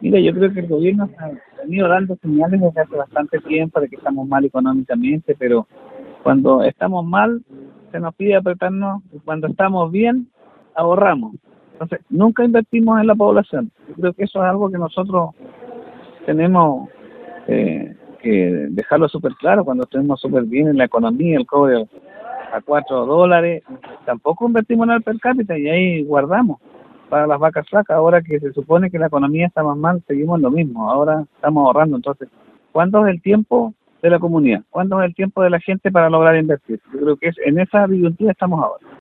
Mira, yo creo que el gobierno ha venido dando señales desde hace bastante tiempo de que estamos mal económicamente, pero cuando estamos mal se nos pide apretarnos y cuando estamos bien ahorramos. Entonces, nunca invertimos en la población. Yo creo que eso es algo que nosotros tenemos que dejarlo súper claro cuando estemos súper bien en la economía, el cobre a $4, tampoco invertimos en el per cápita y ahí guardamos para las vacas flacas. Ahora que se supone que la economía está más mal, seguimos lo mismo, ahora estamos ahorrando. Entonces, ¿cuándo es el tiempo de la comunidad? ¿Cuándo es el tiempo de la gente para lograr invertir? Yo creo que en esa disyuntiva estamos ahora.